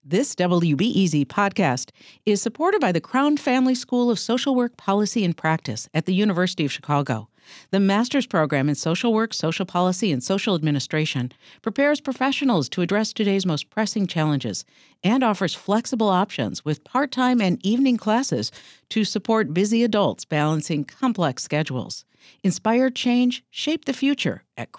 This WBEZ podcast is supported by the Crown Family School of Social Work Policy and Practice at the University of Chicago. The master's program in social work, social policy, and social administration prepares professionals to address today's most pressing challenges and offers flexible options with part-time and evening classes to support busy adults balancing complex schedules. Inspire change, shape the future at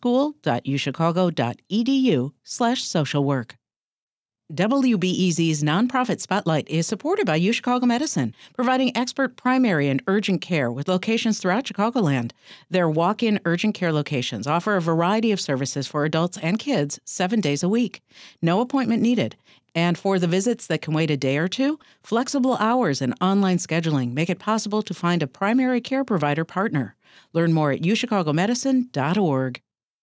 crownschool.uchicago.edu/socialwork. WBEZ's nonprofit spotlight is supported by UChicago Medicine, providing expert primary and urgent care with locations throughout Chicagoland. Their walk-in urgent care locations offer a variety of services for adults and kids 7 days a week. No appointment needed. And for the visits that can wait a day or two, flexible hours and online scheduling make it possible to find a primary care provider partner. Learn more at uchicagomedicine.org.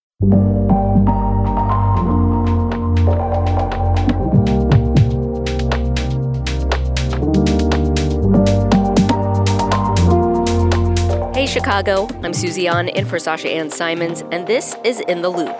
Hey Chicago, I'm Susie An in for Sasha Ann Simons, and this is In the Loop.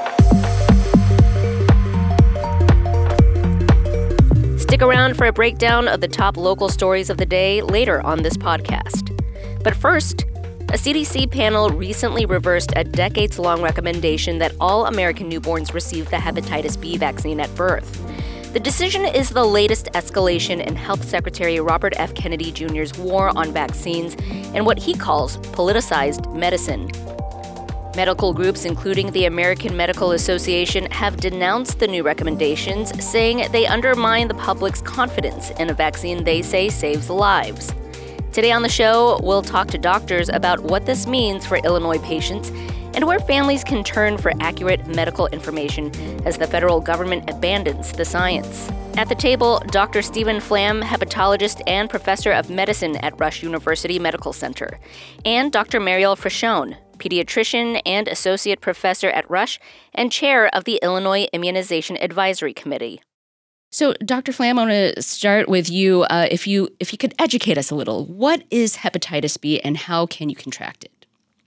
Stick around for a breakdown of the top local stories of the day later on this podcast. But first, a CDC panel recently reversed a decades-long recommendation that all American newborns receive the hepatitis B vaccine at birth. The decision is the latest escalation in Health Secretary Robert F. Kennedy Jr.'s war on vaccines and what he calls politicized medicine. Medical groups, including the American Medical Association, have denounced the new recommendations, saying they undermine the public's confidence in a vaccine they say saves lives. Today on the show, we'll talk to doctors about what this means for Illinois patients and where families can turn for accurate medical information as the federal government abandons the science. At the table, Dr. Stephen Flamm, hepatologist and professor of medicine at Rush University Medical Center, and Dr. Mariel Frechon, pediatrician and associate professor at Rush and chair of the Illinois Immunization Advisory Committee. So, Dr. Flamm, I want to start with you. If you could educate us a little, what is hepatitis B and how can you contract it?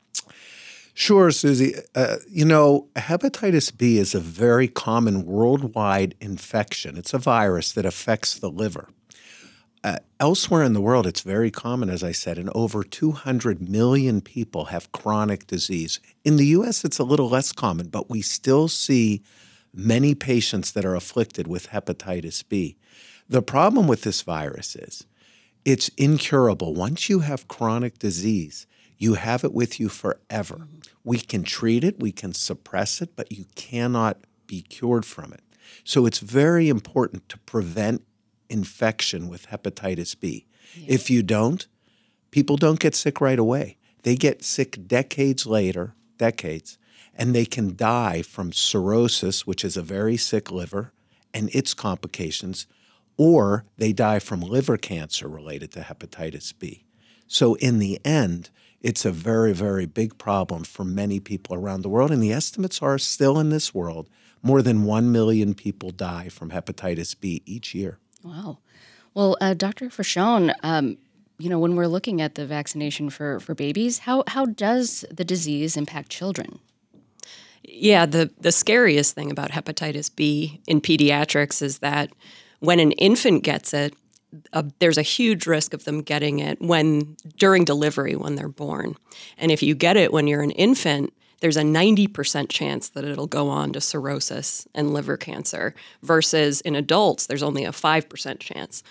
Sure, Susie. Hepatitis B is a very common worldwide infection. It's a virus that affects the liver. Elsewhere in the world, it's very common, as I said, and over 200 million people have chronic disease. In the U.S., it's a little less common, but we still see many patients that are afflicted with hepatitis B. The problem with this virus is it's incurable. Once you have chronic disease, you have it with you forever. We can treat it, we can suppress it, but you cannot be cured from it. So it's very important to prevent infection with hepatitis B. Yeah. If you don't, people don't get sick right away. They get sick decades later, and they can die from cirrhosis, which is a very sick liver, and its complications, or they die from liver cancer related to hepatitis B. So in the end, it's a very, very big problem for many people around the world, and the estimates are still in this world, more than 1 million people die from hepatitis B each year. Wow. Well, Dr. Frechon, when we're looking at the vaccination for babies, how does the disease impact children? Yeah, the scariest thing about hepatitis B in pediatrics is that when an infant gets it, there's a huge risk of them getting it during delivery when they're born. And if you get it when you're an infant, there's a 90% chance that it'll go on to cirrhosis and liver cancer, versus in adults, there's only a 5% chance.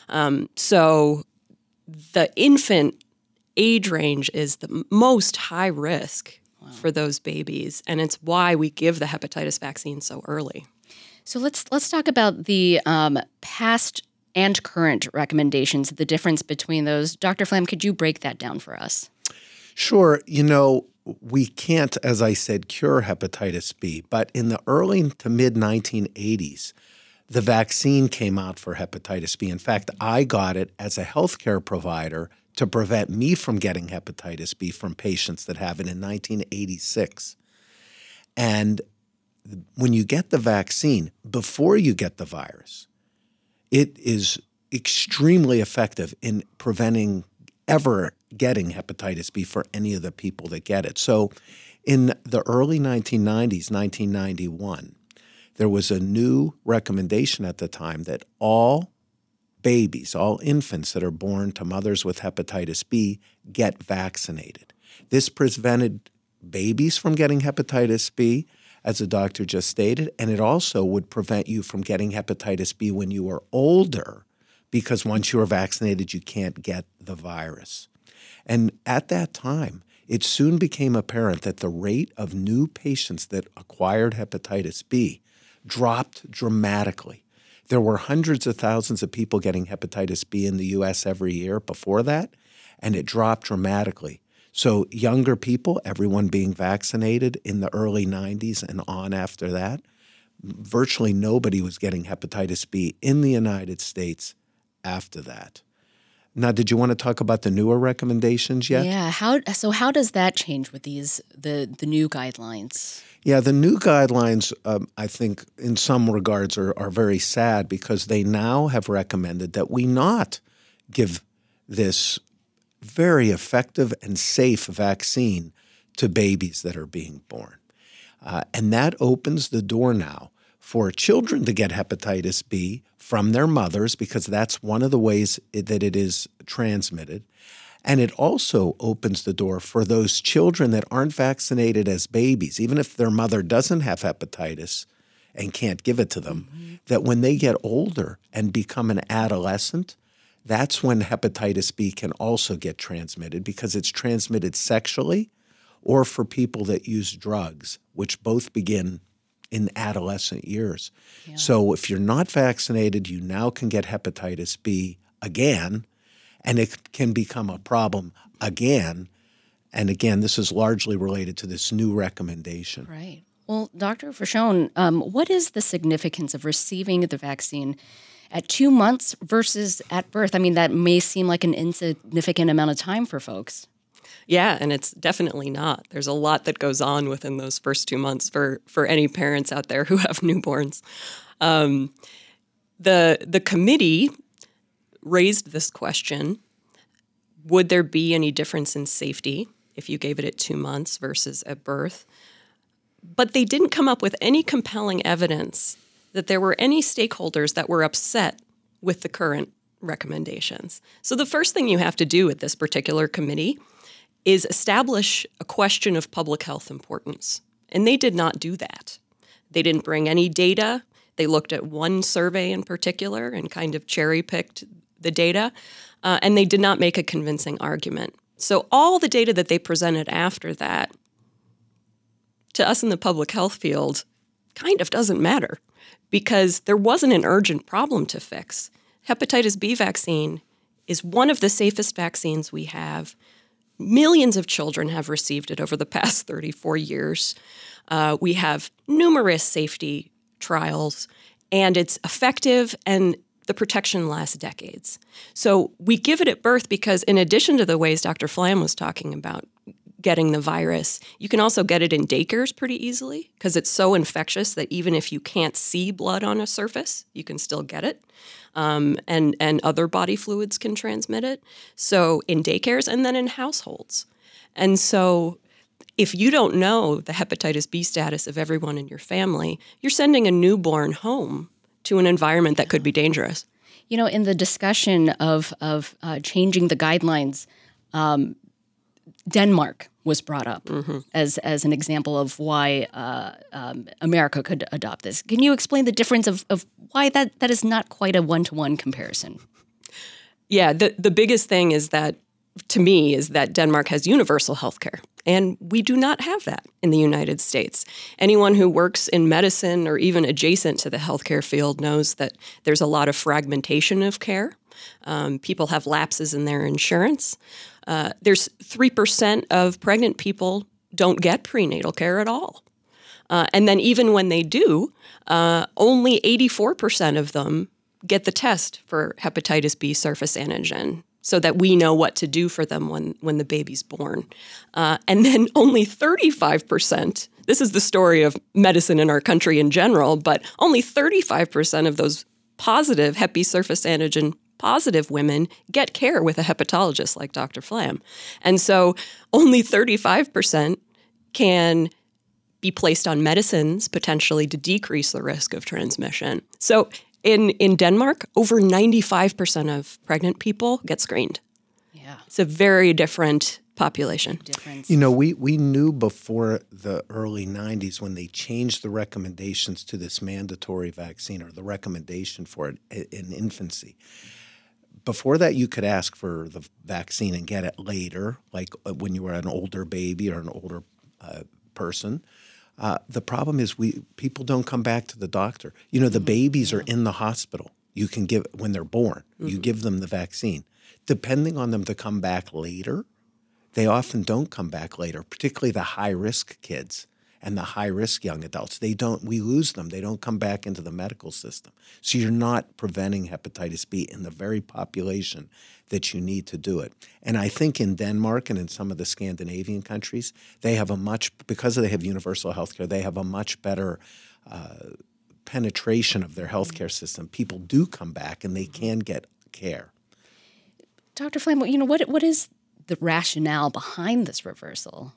So the infant age range is the most high risk for those babies, and it's why we give the hepatitis vaccine so early. So let's talk about the past and current recommendations, the difference between those. Dr. Flamm, could you break that down for us? Sure. We can't, as I said, cure hepatitis B, but in the early to mid-1980s, the vaccine came out for hepatitis B. In fact, I got it as a healthcare provider to prevent me from getting hepatitis B from patients that have it in 1986. And when you get the vaccine, before you get the virus, it is extremely effective in preventing ever getting hepatitis B for any of the people that get it. So in the early 1990s, 1991, there was a new recommendation at the time that all babies, all infants that are born to mothers with hepatitis B get vaccinated. This prevented babies from getting hepatitis B, as the doctor just stated, and it also would prevent you from getting hepatitis B when you are older, because once you are vaccinated, you can't get the virus. And at that time, it soon became apparent that the rate of new patients that acquired hepatitis B dropped dramatically. There were hundreds of thousands of people getting hepatitis B in the U.S. every year before that, and it dropped dramatically. So younger people, everyone being vaccinated in the early 90s and on after that, virtually nobody was getting hepatitis B in the United States after that. Now, did you want to talk about the newer recommendations yet? Yeah. How does that change with the new guidelines? Yeah, the new guidelines, I think, in some regards are very sad because they now have recommended that we not give this very effective and safe vaccine to babies that are being born. And that opens the door now for children to get hepatitis B from their mothers, because that's one of the ways that it is transmitted. And it also opens the door for those children that aren't vaccinated as babies, even if their mother doesn't have hepatitis and can't give it to them, that when they get older and become an adolescent, that's when hepatitis B can also get transmitted, because it's transmitted sexually or for people that use drugs, which both begin in adolescent years. Yeah. So if you're not vaccinated, you now can get hepatitis B again, and it can become a problem again. And again, this is largely related to this new recommendation. Right. Well, Dr. Frachon, what is the significance of receiving the vaccine at 2 months versus at birth? I mean, that may seem like an insignificant amount of time for folks. Yeah, and it's definitely not. There's a lot that goes on within those first 2 months for any parents out there who have newborns. The committee raised this question: would there be any difference in safety if you gave it at 2 months versus at birth? But they didn't come up with any compelling evidence that there were any stakeholders that were upset with the current recommendations. So the first thing you have to do at this particular committee is establish a question of public health importance. And they did not do that. They didn't bring any data. They looked at one survey in particular and kind of cherry-picked the data, and they did not make a convincing argument. So all the data that they presented after that, to us in the public health field, kind of doesn't matter, because there wasn't an urgent problem to fix. Hepatitis B vaccine is one of the safest vaccines we have. Millions of children have received it over the past 34 years. We have numerous safety trials, and it's effective, and the protection lasts decades. So we give it at birth because, in addition to the ways Dr. Flamm was talking about getting the virus, you can also get it in daycares pretty easily because it's so infectious that even if you can't see blood on a surface, you can still get it. And other body fluids can transmit it. So in daycares and then in households. And so if you don't know the hepatitis B status of everyone in your family, you're sending a newborn home to an environment that could be dangerous. You know, in the discussion of changing the guidelines, Denmark was brought up as an example of why America could adopt this. Can you explain the difference of why that is not quite a one-to-one comparison? Yeah, the biggest thing is that, to me, is that Denmark has universal health care, and we do not have that in the United States. Anyone who works in medicine or even adjacent to the healthcare field knows that there's a lot of fragmentation of care. People have lapses in their insurance. There's 3% of pregnant people don't get prenatal care at all. And then even when they do, only 84% of them get the test for hepatitis B surface antigen so that we know what to do for them when the baby's born. And then only 35%, this is the story of medicine in our country in general, but only 35% of those positive Hep B surface antigen positive women get care with a hepatologist like Dr. Flamm. And so only 35% can be placed on medicines potentially to decrease the risk of transmission. So in Denmark, over 95% of pregnant people get screened. Yeah. It's a very different population. Difference. You know, we knew before the early 90s when they changed the recommendations to this mandatory vaccine, or the recommendation for it in infancy. Before that, you could ask for the vaccine and get it later, like when you were an older baby or an older person. The problem is people don't come back to the doctor. You know, the babies are in the hospital. You can give, when they're born, you give them the vaccine. Depending on them to come back later, they often don't come back later, particularly the high-risk kids and the high-risk young adults. We lose them. They don't come back into the medical system. So you're not preventing hepatitis B in the very population that you need to do it. And I think in Denmark and in some of the Scandinavian countries, because they have universal health care, they have a much better penetration of their healthcare system. People do come back and they can get care. Dr. Flam, you know, what is the rationale behind this reversal?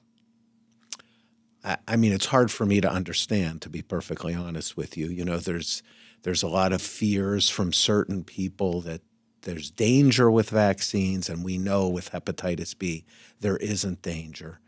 I mean, it's hard for me to understand, to be perfectly honest with you. You know, there's a lot of fears from certain people that there's danger with vaccines, and we know with hepatitis B there isn't danger.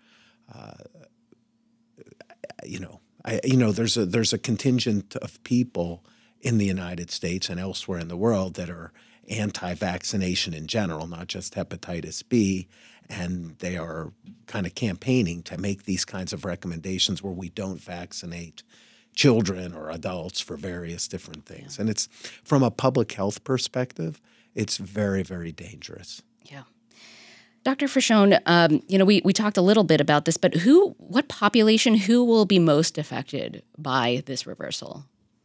There's a contingent of people in the United States and elsewhere in the world that are anti-vaccination in general, not just hepatitis B, and they are kind of campaigning to make these kinds of recommendations where we don't vaccinate children or adults for various different things. Yeah. And it's, from a public health perspective, it's very, very dangerous. Yeah. Dr. Frechon, we talked a little bit about this, but what population will be most affected by this reversal?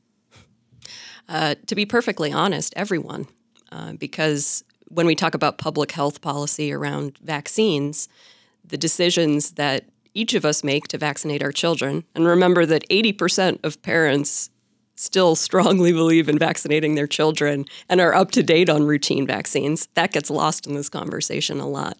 To be perfectly honest, everyone. Because when we talk about public health policy around vaccines, the decisions that each of us make to vaccinate our children, and remember that 80% of parents still strongly believe in vaccinating their children and are up to date on routine vaccines. That gets lost in this conversation a lot.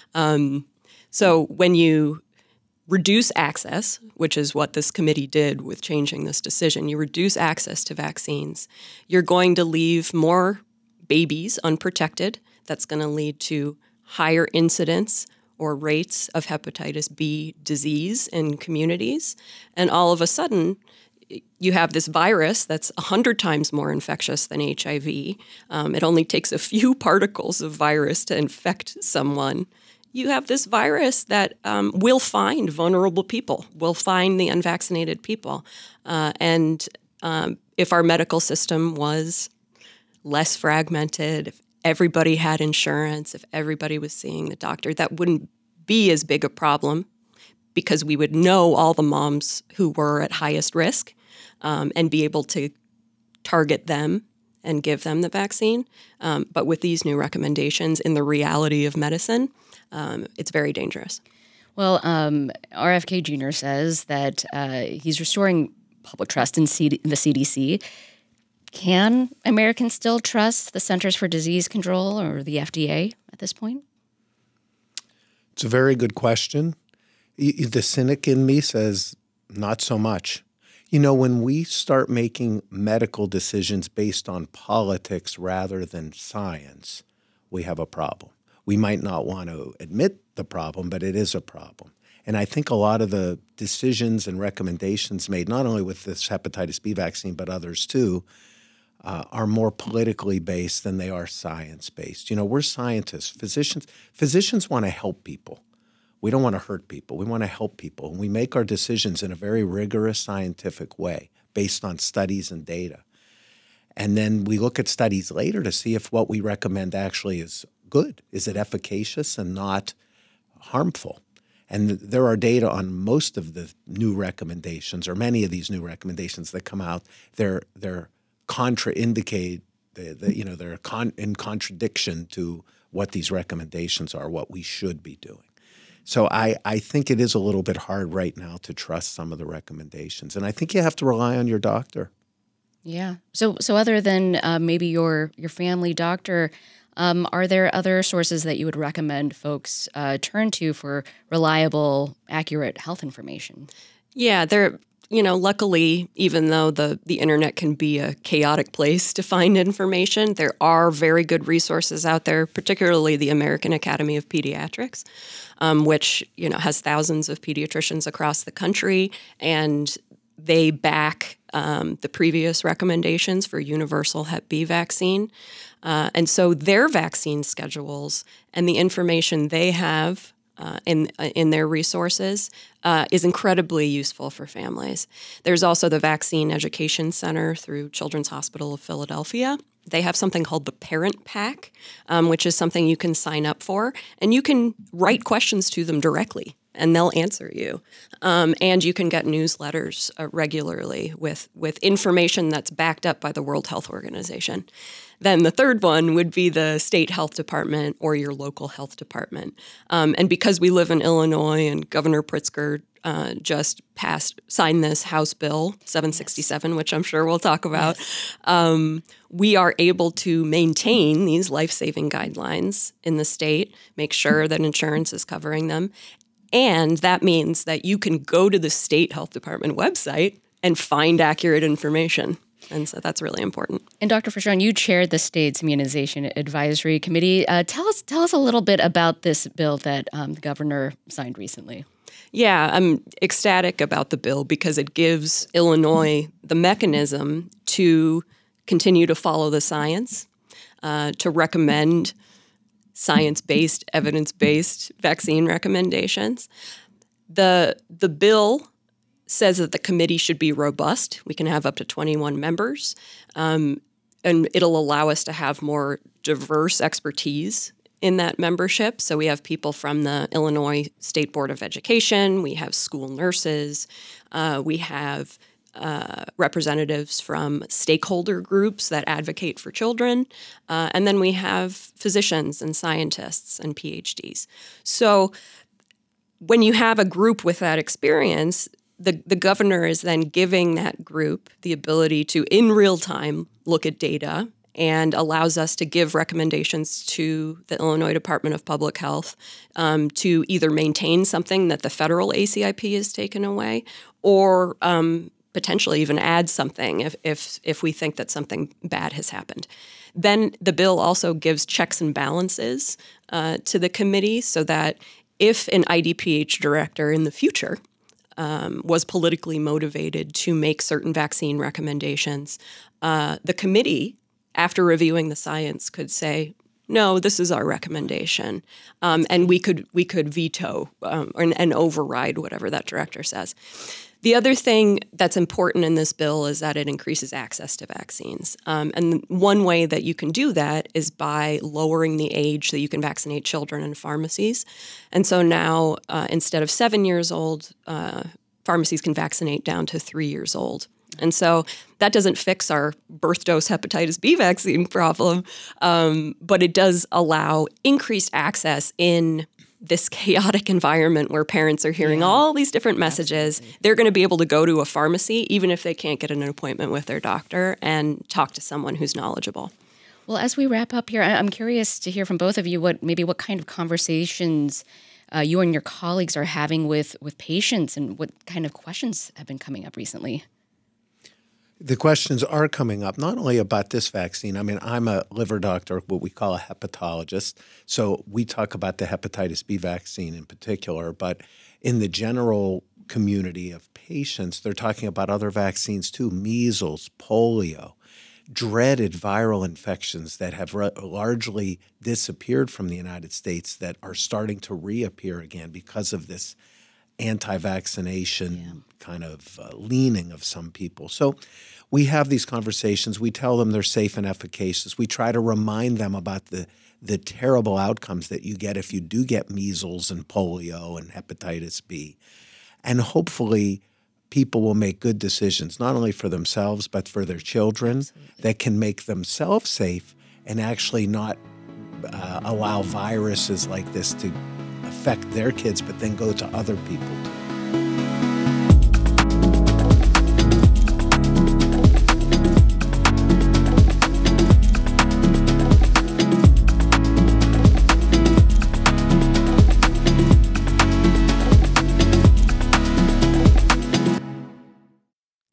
So when you reduce access, which is what this committee did with changing this decision, you reduce access to vaccines, you're going to leave more babies unprotected. That's going to lead to higher incidence or rates of hepatitis B disease in communities. And all of a sudden, you have this virus that's 100 times more infectious than HIV. It only takes a few particles of virus to infect someone. You have this virus that will find vulnerable people, will find the unvaccinated people. And if our medical system was less fragmented, if everybody had insurance, if everybody was seeing the doctor, that wouldn't be as big a problem because we would know all the moms who were at highest risk and be able to target them and give them the vaccine. But with these new recommendations in the reality of medicine, it's very dangerous. Well, RFK Jr. says that he's restoring public trust in the CDC. Can Americans still trust the Centers for Disease Control or the FDA at this point? It's a very good question. The cynic in me says not so much. You know, when we start making medical decisions based on politics rather than science, we have a problem. We might not want to admit the problem, but it is a problem. And I think a lot of the decisions and recommendations made, not only with this hepatitis B vaccine, but others too, are more politically based than they are science-based. You know, we're scientists. Physicians want to help people. We don't want to hurt people. We want to help people. And we make our decisions in a very rigorous scientific way based on studies and data. And then we look at studies later to see if what we recommend actually is good. Is it efficacious and not harmful? And there are data on most of the new recommendations, or many of these new recommendations that come out. They're contraindicate, they're in contradiction to what these recommendations are, what we should be doing. So I think it is a little bit hard right now to trust some of the recommendations. And I think you have to rely on your doctor. Yeah. So other than maybe your family doctor, are there other sources that you would recommend folks turn to for reliable, accurate health information? Yeah, luckily, even though the internet can be a chaotic place to find information, there are very good resources out there, particularly the American Academy of Pediatrics, which, has thousands of pediatricians across the country, and they back the previous recommendations for universal Hep B vaccine. And so their vaccine schedules and the information they have in their resources is incredibly useful for families. There's also the Vaccine Education Center through Children's Hospital of Philadelphia. They have something called the Parent Pack, which is something you can sign up for, and you can write questions to them directly, and they'll answer you. And you can get newsletters regularly with information that's backed up by the World Health Organization. Then the third one would be the state health department or your local health department. And because we live in Illinois and Governor Pritzker just signed this House Bill 767, which I'm sure we'll talk about, we are able to maintain these life-saving guidelines in the state, make sure that insurance is covering them. And that means that you can go to the state health department website and find accurate information. And so that's really important. And Dr. Frachon, you chaired the state's immunization advisory committee. Tell us a little bit about this bill that the governor signed recently. Yeah, I'm ecstatic about the bill because it gives Illinois the mechanism to continue to follow the science, to recommend science-based, evidence-based vaccine recommendations. The bill says that the committee should be robust. We can have up to 21 members, and it'll allow us to have more diverse expertise in that membership. So we have people from the Illinois State Board of Education, we have school nurses, we have representatives from stakeholder groups that advocate for children, and then we have physicians and scientists and PhDs. So when you have a group with that experience, the governor is then giving that group the ability to, in real time, look at data and allows us to give recommendations to the Illinois Department of Public Health to either maintain something that the federal ACIP has taken away or potentially even add something if we think that something bad has happened. Then the bill also gives checks and balances to the committee so that if an IDPH director in the future was politically motivated to make certain vaccine recommendations, the committee, after reviewing the science, could say, no, this is our recommendation, and we could veto and override whatever that director says. The other thing that's important in this bill is that it increases access to vaccines. And one way that you can do that is by lowering the age that you can vaccinate children in pharmacies. And so now, instead of 7 years old, pharmacies can vaccinate down to 3 years old. And so that doesn't fix our birth dose hepatitis B vaccine problem, but it does allow increased access in this chaotic environment where parents are hearing all these different messages. Absolutely. They're going to be able to go to a pharmacy, even if they can't get an appointment with their doctor, and talk to someone who's knowledgeable. Well, as we wrap up here, I'm curious to hear from both of you what kind of conversations you and your colleagues are having with patients and what kind of questions have been coming up recently. The questions are coming up, not only about this vaccine. I mean, I'm a liver doctor, what we call a hepatologist. So we talk about the hepatitis B vaccine in particular, but in the general community of patients, they're talking about other vaccines too, measles, polio, dreaded viral infections that have largely disappeared from the United States that are starting to reappear again because of this anti-vaccination kind of leaning of some people. So we have these conversations. We tell them they're safe and efficacious. We try to remind them about the terrible outcomes that you get if you do get measles and polio and hepatitis B. And hopefully people will make good decisions, not only for themselves, but for their children that can make themselves safe and actually not allow viruses like this to affect their kids, but then go to other people too.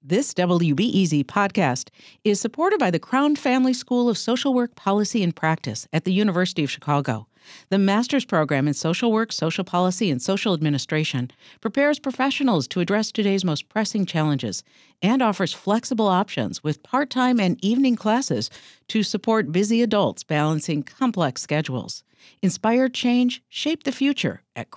This WBEZ podcast is supported by the Crown Family School of Social Work Policy and Practice at the University of Chicago. The master's program in social work, social policy, and social administration prepares professionals to address today's most pressing challenges and offers flexible options with part-time and evening classes to support busy adults balancing complex schedules. Inspire change, shape the future at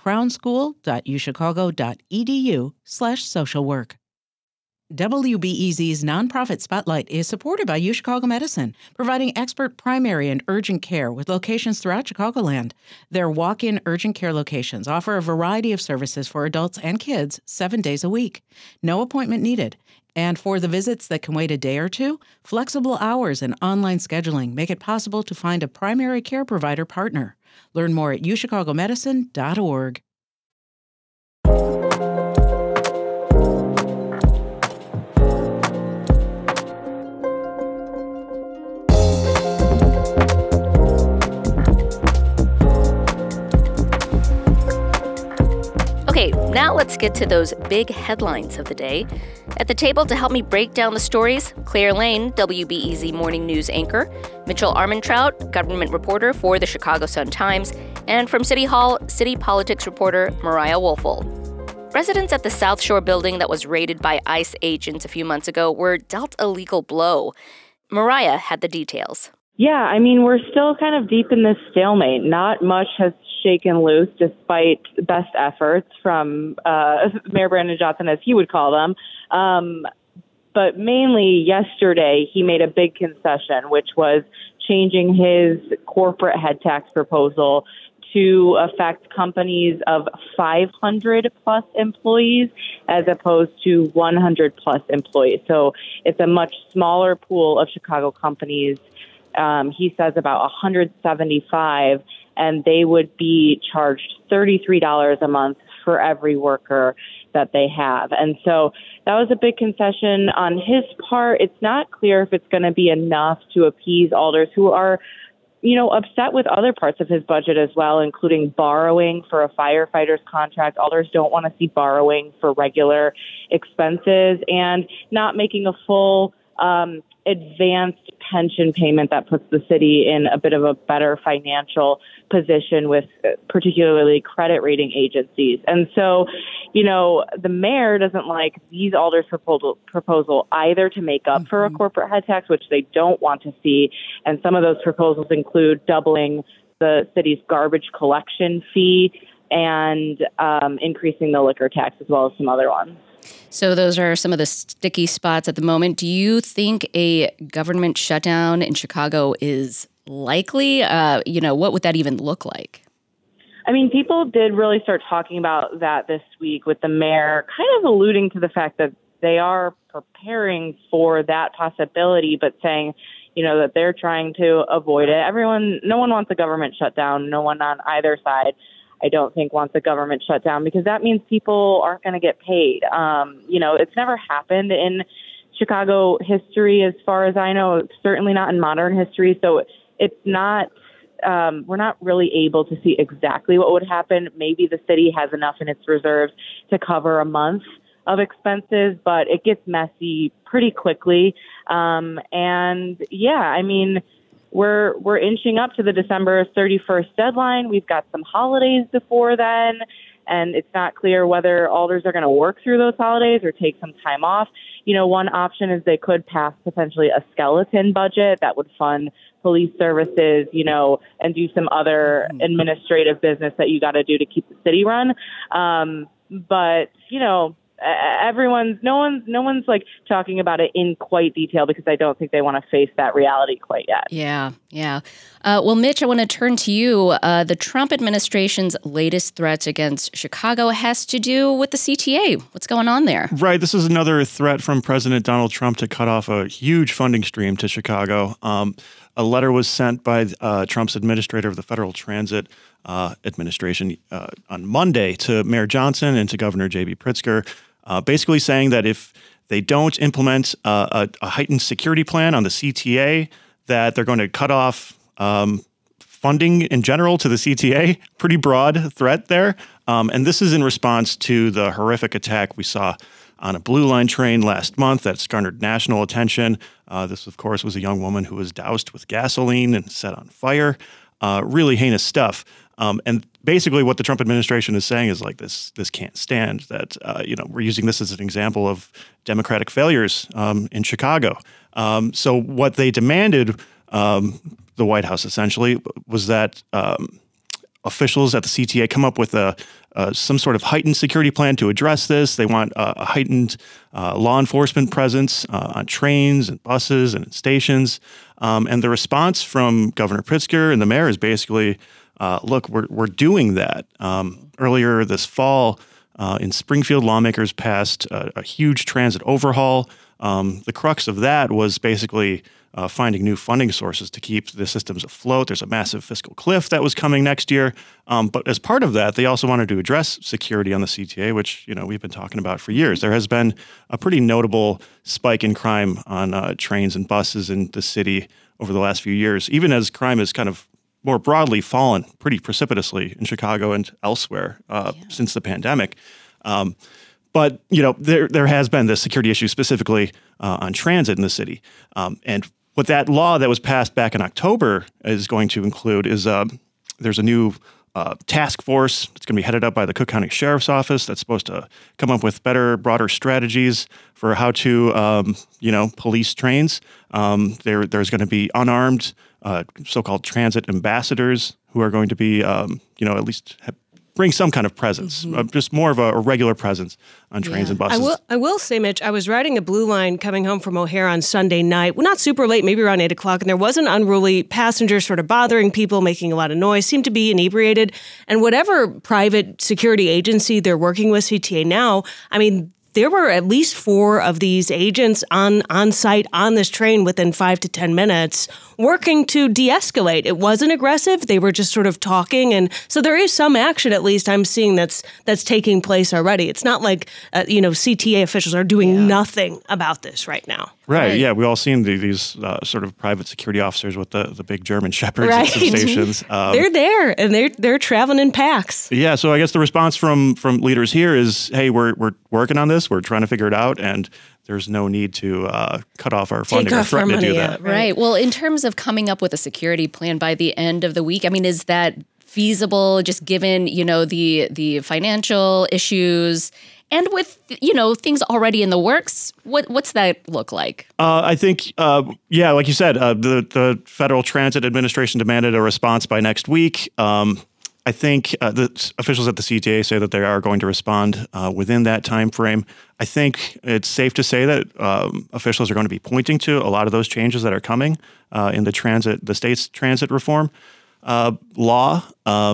crownschool.uchicago.edu/socialwork. WBEZ's nonprofit Spotlight is supported by UChicago Medicine, providing expert primary and urgent care with locations throughout Chicagoland. Their walk-in urgent care locations offer a variety of services for adults and kids 7 days a week. No appointment needed. And for the visits that can wait a day or two, flexible hours and online scheduling make it possible to find a primary care provider partner. Learn more at uchicagomedicine.org. Okay, now let's get to those big headlines of the day. At the table to help me break down the stories, Claire Lane, WBEZ Morning News anchor, Mitchell Armentrout, government reporter for the Chicago Sun-Times, and from City Hall, city politics reporter Mariah Woelfel. Residents at the South Shore building that was raided by ICE agents a few months ago were dealt a legal blow. Mariah had the details. Yeah, I mean, we're still kind of deep in this stalemate. Not much has shaken loose despite best efforts from Mayor Brandon Johnson, as he would call them. But mainly yesterday, he made a big concession, which was changing his corporate head tax proposal to affect companies of 500 plus employees as opposed to 100 plus employees. So it's a much smaller pool of Chicago companies. He says about 175, and they would be charged $33 a month for every worker that they have. And so that was a big concession on his part. It's not clear if it's going to be enough to appease alders who are, upset with other parts of his budget as well, including borrowing for a firefighter's contract. Alders don't want to see borrowing for regular expenses and not making a full advanced pension payment that puts the city in a bit of a better financial position with particularly credit rating agencies. And so, the mayor doesn't like these alders proposal either to make up for a corporate head tax, which they don't want to see. And some of those proposals include doubling the city's garbage collection fee and increasing the liquor tax, as well as some other ones. So those are some of the sticky spots at the moment. Do you think a government shutdown in Chicago is likely? What would that even look like? I mean, people did really start talking about that this week, with the mayor kind of alluding to the fact that they are preparing for that possibility, but saying, that they're trying to avoid it. No one wants a government shutdown. No one on either side, I don't think, wants a government shutdown, because that means people aren't going to get paid. It's never happened in Chicago history, as far as I know, certainly not in modern history. So it's not, we're not really able to see exactly what would happen. Maybe the city has enough in its reserves to cover a month of expenses, but it gets messy pretty quickly. We're inching up to the December 31st deadline. We've got some holidays before then, and it's not clear whether alders are going to work through those holidays or take some time off. One option is they could pass potentially a skeleton budget that would fund police services, and do some other administrative business that you got to do to keep the city run. No one's like talking about it in quite detail, because I don't think they want to face that reality quite yet. Yeah. Well, Mitch, I want to turn to you. The Trump administration's latest threats against Chicago has to do with the CTA. What's going on there? Right. This is another threat from President Donald Trump to cut off a huge funding stream to Chicago. A letter was sent by Trump's administrator of the Federal Transit Administration on Monday to Mayor Johnson and to Governor J.B. Pritzker, basically saying that if they don't implement a heightened security plan on the CTA, that they're going to cut off funding in general to the CTA. Pretty broad threat there. And this is in response to the horrific attack we saw on a Blue Line train last month that's garnered national attention. This, of course, was a young woman who was doused with gasoline and set on fire. Really heinous stuff. And basically what the Trump administration is saying is like this can't stand, that, we're using this as an example of Democratic failures in Chicago. So what they demanded, the White House essentially, was that officials at the CTA come up with some sort of heightened security plan to address this. They want a heightened law enforcement presence on trains and buses and stations. And the response from Governor Pritzker and the mayor is basically, look, we're doing that. Earlier this fall in Springfield, lawmakers passed a huge transit overhaul. The crux of that was basically finding new funding sources to keep the systems afloat. There's a massive fiscal cliff that was coming next year. But as part of that, they also wanted to address security on the CTA, which we've been talking about for years. There has been a pretty notable spike in crime on trains and buses in the city over the last few years, even as crime has kind of more broadly fallen pretty precipitously in Chicago and elsewhere since the pandemic. But there has been this security issue specifically on transit in the city. And what that law that was passed back in October is going to include is there's a new task force that's going to be headed up by the Cook County Sheriff's Office that's supposed to come up with better, broader strategies for how to, police trains. There's going to be unarmed so-called transit ambassadors who are going to be, at least bring some kind of presence, just more of a regular presence on trains and buses. I will say, Mitch, I was riding a Blue Line coming home from O'Hare on Sunday night. Well, not super late, maybe around 8 o'clock, and there was an unruly passenger sort of bothering people, making a lot of noise, seemed to be inebriated. And whatever private security agency they're working with, CTA now, there were at least 4 of these agents on site on this train within 5 to 10 minutes working to de-escalate. It wasn't aggressive. They were just sort of talking. And so there is some action, at least I'm seeing, that's taking place already. It's not like, CTA officials are doing nothing about this right now. Right. Yeah. We've all seen these sort of private security officers with the big German shepherds at some stations. They're there and they're traveling in packs. Yeah. So I guess the response from leaders here is, hey, we're working on this. We're trying to figure it out. And there's no need to cut off our funding or threaten to do that. Right. Well, in terms of coming up with a security plan by the end of the week, is that feasible, just given, the financial issues and with, things already in the works? What's that look like? I think, like you said, the Federal Transit Administration demanded a response by next week. I think the officials at the CTA say that they are going to respond within that time frame. I think it's safe to say that officials are going to be pointing to a lot of those changes that are coming in the state's transit reform law.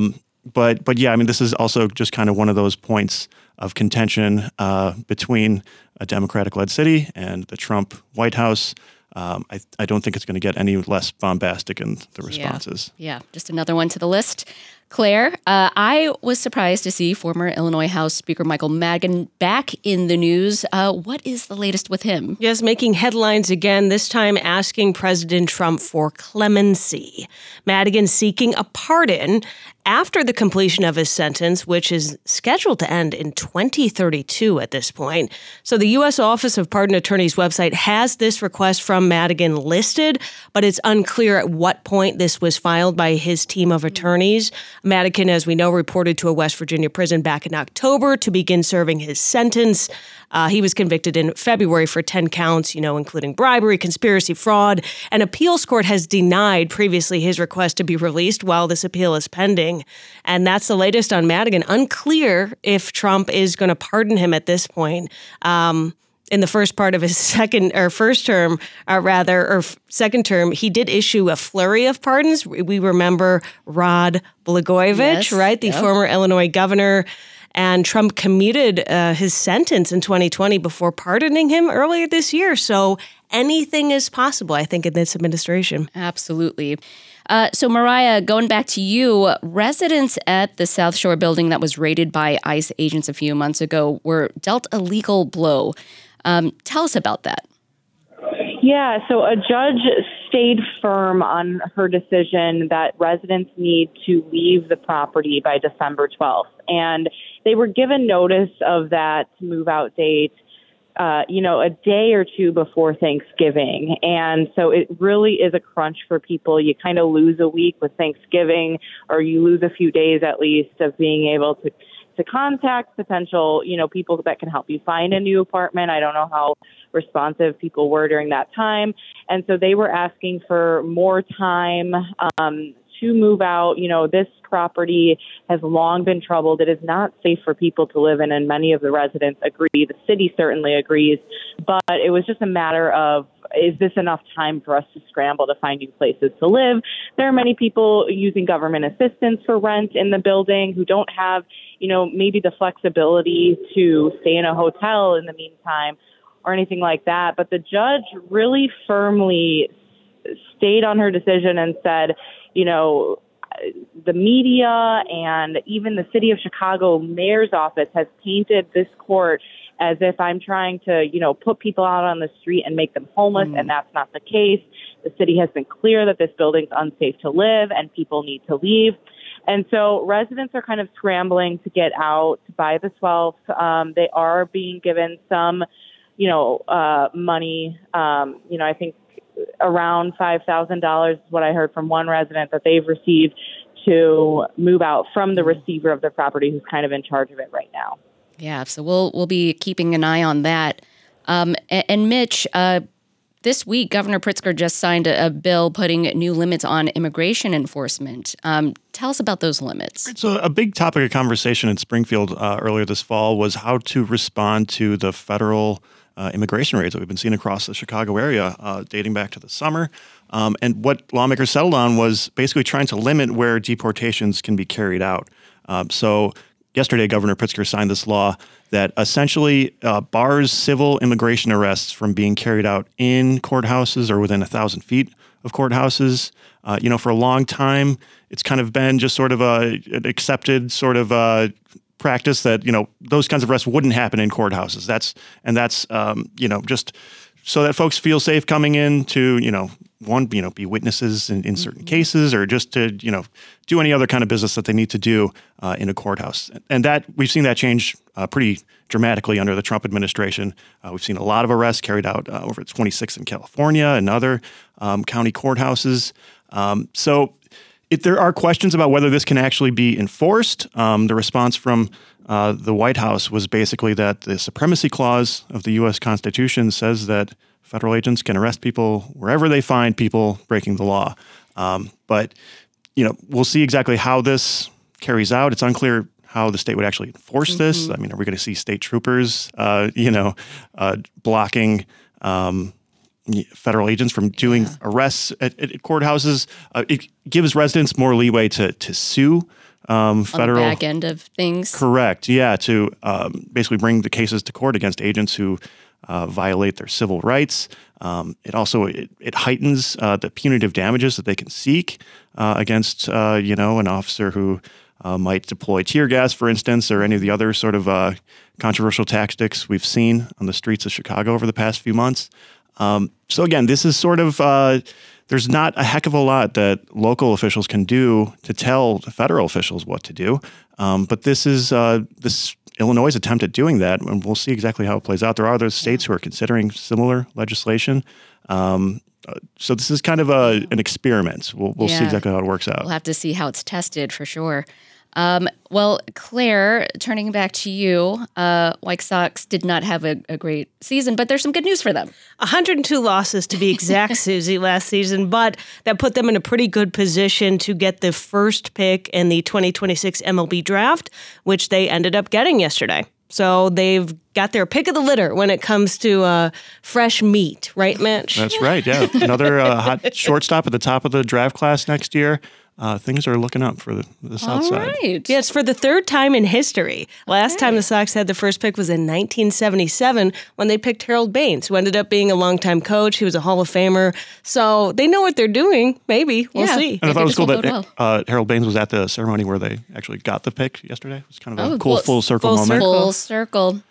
But this is also just kind of one of those points of contention between a Democratic-led city and the Trump White House. I don't think it's going to get any less bombastic in the responses. Yeah, just another one to the list. Claire, I was surprised to see former Illinois House Speaker Michael Madigan back in the news. What is the latest with him? Yes, making headlines again, this time asking President Trump for clemency. Madigan seeking a pardon after the completion of his sentence, which is scheduled to end in 2032 at this point. So the U.S. Office of Pardon Attorney's website has this request from Madigan listed, but it's unclear at what point this was filed by his team of attorneys. Madigan, as we know, reported to a West Virginia prison back in October to begin serving his sentence. He was convicted in February for 10 counts, including bribery, conspiracy, fraud. An appeals court has denied previously his request to be released while this appeal is pending. And that's the latest on Madigan. Unclear if Trump is going to pardon him at this point. In the first part of his second term, he did issue a flurry of pardons. We remember Rod Blagojevich, right? The former Illinois governor. And Trump commuted his sentence in 2020 before pardoning him earlier this year. So anything is possible, I think, in this administration. Absolutely. So, Mariah, going back to you, residents at the South Shore building that was raided by ICE agents a few months ago were dealt a legal blow. Tell us about that. Yeah, so a judge stayed firm on her decision that residents need to leave the property by December 12th. And they were given notice of that move-out date a day or two before Thanksgiving. And so it really is a crunch for people. You kind of lose a week with Thanksgiving, or you lose a few days at least of being able to contact potential, people that can help you find a new apartment. I don't know how responsive people were during that time. And so they were asking for more time to move out. This property has long been troubled. It is not safe for people to live in, and many of the residents agree. The city certainly agrees. But it was just a matter of, is this enough time for us to scramble to find new places to live? There are many people using government assistance for rent in the building who don't have, maybe the flexibility to stay in a hotel in the meantime or anything like that. But the judge really firmly stayed on her decision and said, the media and even the city of Chicago mayor's office has painted this court as if I'm trying to, put people out on the street and make them homeless, and that's not the case. The city has been clear that this building's unsafe to live and people need to leave. And so residents are kind of scrambling to get out by the 12th. They are being given some, money. I think around $5,000 is what I heard from one resident that they've received to move out from the receiver of the property, who's kind of in charge of it right now. Yeah, so we'll be keeping an eye on that. And Mitch, this week, Governor Pritzker just signed a bill putting new limits on immigration enforcement. Tell us about those limits. So a big topic of conversation in Springfield earlier this fall was how to respond to the federal immigration raids that we've been seeing across the Chicago area dating back to the summer. And what lawmakers settled on was basically trying to limit where deportations can be carried out. So yesterday, Governor Pritzker signed this law that essentially bars civil immigration arrests from being carried out in courthouses or within 1,000 feet of courthouses. For a long time, it's kind of been just sort of an accepted sort of practice that, those kinds of arrests wouldn't happen in courthouses. That's just so that folks feel safe coming in to, be witnesses in certain cases, or just to, do any other kind of business that they need to do in a courthouse. And that we've seen that change pretty dramatically under the Trump administration. We've seen a lot of arrests carried out over at 26th in California and other county courthouses. So there are questions about whether this can actually be enforced. The response from the White House was basically that the Supremacy Clause of the U.S. Constitution says that federal agents can arrest people wherever they find people breaking the law. But we'll see exactly how this carries out. It's unclear how the state would actually enforce this. I mean, are we going to see state troopers, blocking federal agents from doing arrests at courthouses? It gives residents more leeway to sue federal. On the back end of things. Correct. Yeah, to basically bring the cases to court against agents who violate their civil rights. It also heightens the punitive damages that they can seek against an officer who might deploy tear gas, for instance, or any of the other sort of controversial tactics we've seen on the streets of Chicago over the past few months. So again, this is sort of there's not a heck of a lot that local officials can do to tell the federal officials what to do. But this is this Illinois' attempt at doing that, and we'll see exactly how it plays out. There are other states who are considering similar legislation. So this is kind of an experiment. We'll see exactly how it works out. We'll have to see how it's tested for sure. Well, Claire, turning back to you, White Sox did not have a great season, but there's some good news for them. 102 losses to be exact, Susie, last season, but that put them in a pretty good position to get the first pick in the 2026 MLB draft, which they ended up getting yesterday. So they've got their pick of the litter when it comes to fresh meat, right, Mitch? That's right, yeah. Another hot shortstop at the top of the draft class next year. Things are looking up for the South Side. Right. Yeah, it's for the third time in history. Last time the Sox had the first pick was in 1977 when they picked Harold Baines, who ended up being a longtime coach. He was a Hall of Famer. So they know what they're doing. Maybe. We'll see. And I thought it was cool that Harold Baines was at the ceremony where they actually got the pick yesterday. It was kind of a cool full circle moment. Full circle.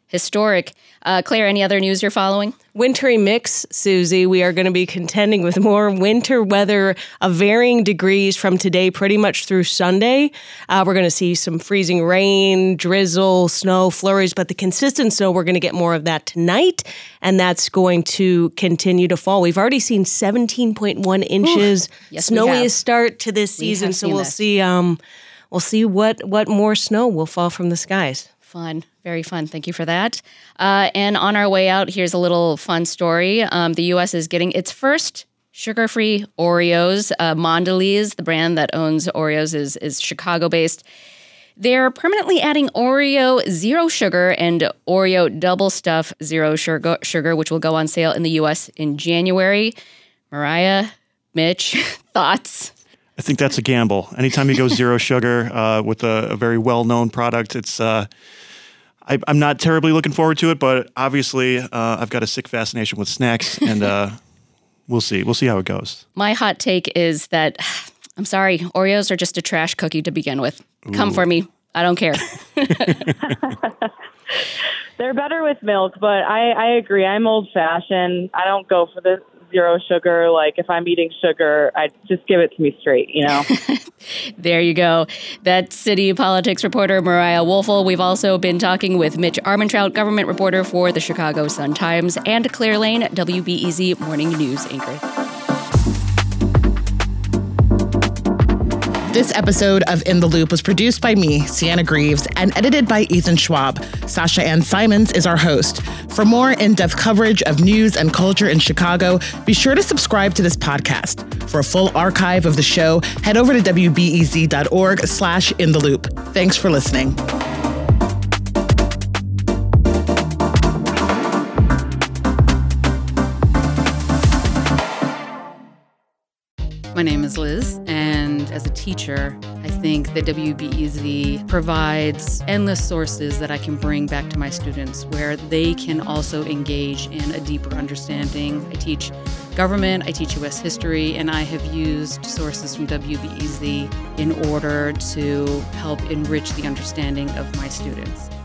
Historic. Claire, any other news you're following? Wintry mix, Susie. We are going to be contending with more winter weather of varying degrees from today pretty much through Sunday. We're going to see some freezing rain, drizzle, snow, flurries, but the consistent snow, we're going to get more of that tonight, and that's going to continue to fall. We've already seen 17.1 inches. Yes, snowiest start to this season, so we'll see what more snow will fall from the skies. Fun. Very fun. Thank you for that. And on our way out, here's a little fun story. The U.S. is getting its first sugar-free Oreos. Mondelez, the brand that owns Oreos, is Chicago-based. They're permanently adding Oreo Zero Sugar and Oreo Double Stuff Zero Sugar, which will go on sale in the U.S. in January. Mariah, Mitch, thoughts? I think that's a gamble. Anytime you go zero sugar with a very well-known product, it's I'm not terribly looking forward to it, but obviously I've got a sick fascination with snacks, and we'll see. We'll see how it goes. My hot take is that, I'm sorry, Oreos are just a trash cookie to begin with. Ooh. Come for me. I don't care. They're better with milk, but I agree. I'm old-fashioned. I don't go for the zero sugar. Like, if I'm eating sugar, I just give it to me straight, you know? There you go. That's city politics reporter Mariah Woelfel. We've also been talking with Mitch Armentrout, government reporter for the Chicago Sun-Times, and Claire Lane, WBEZ Morning News anchor. This episode of In the Loop was produced by me, Sienna Greaves, and edited by Ethan Schwab. Sasha Ann Simons is our host. For more in-depth coverage of news and culture in Chicago, be sure to subscribe to this podcast. For a full archive of the show, head over to wbez.org/intheloop. Thanks for listening. My name is Liz, and as a teacher, I think that WBEZ provides endless sources that I can bring back to my students where they can also engage in a deeper understanding. I teach government, I teach U.S. history, and I have used sources from WBEZ in order to help enrich the understanding of my students.